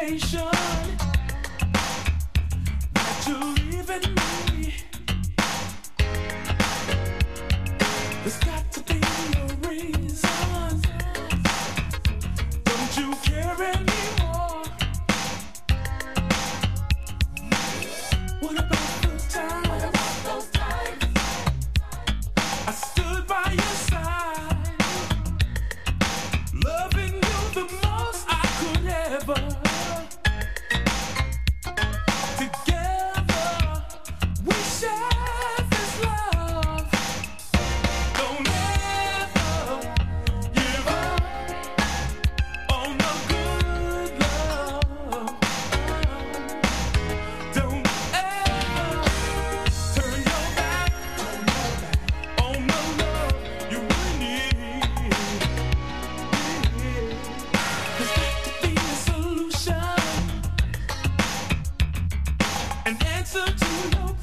explanation that you're leaving me. There's got to be a reason. Don't you care anymore? What about those times? What about those times? I stood by your side, loving you the most I could ever. Together we share this love. Don't ever give up on the good love. Don't ever turn your back on the love you really need. There's got to be a solution, an answer to your